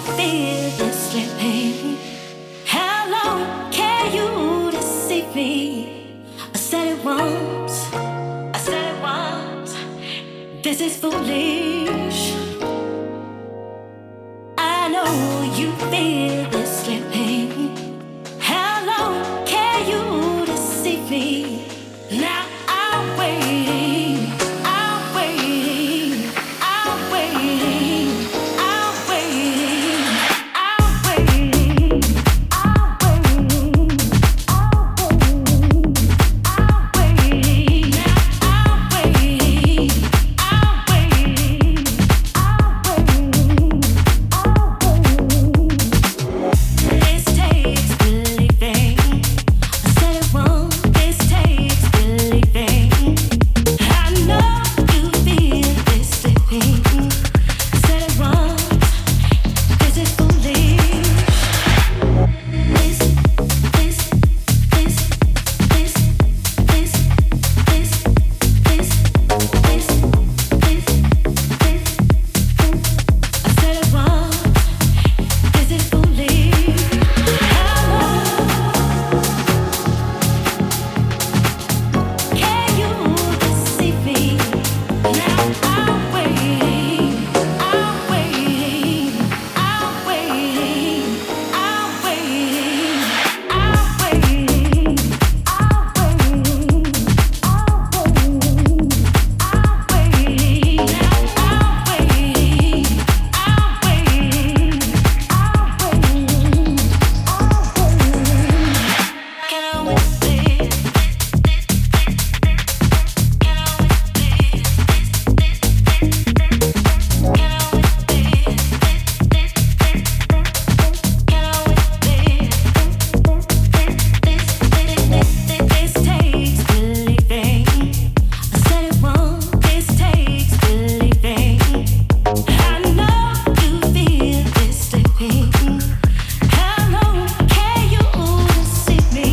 feel this slipping. How long can you deceive me? I said it once, I said it once. This is foolish. I know you feel this slipping. How long can you deceive me? Now I'm waiting, I'm waiting, I'm waiting, I'm waiting, I'm waiting, I'm waiting, I'm waiting, I'm waiting, I'm waiting, This takes believing. I said it won't. This takes believing. I know you feel this slipping. I said it won't. This is foolish. This, this, this, this, this, this, this, this, this, this. I said it won't. This is foolish. How long can you deceive me? Now I'm waiting, I'm waiting, I'm waiting, I'm waiting, I'm waiting, I'm waiting, I'm waiting, I'm waiting, I'm waiting, I'm waiting, Get on with it. Get on with it. Get on with it. Get on with it. This takes believing. I said it won't. This takes believing. I know you feel this slipping. How long can you deceive me?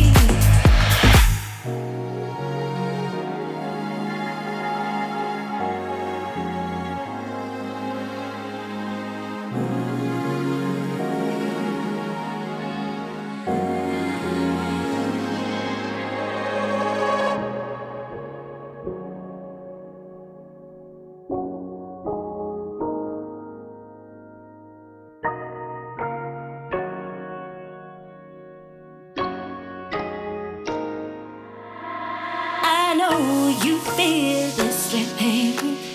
I know you feel this slipping.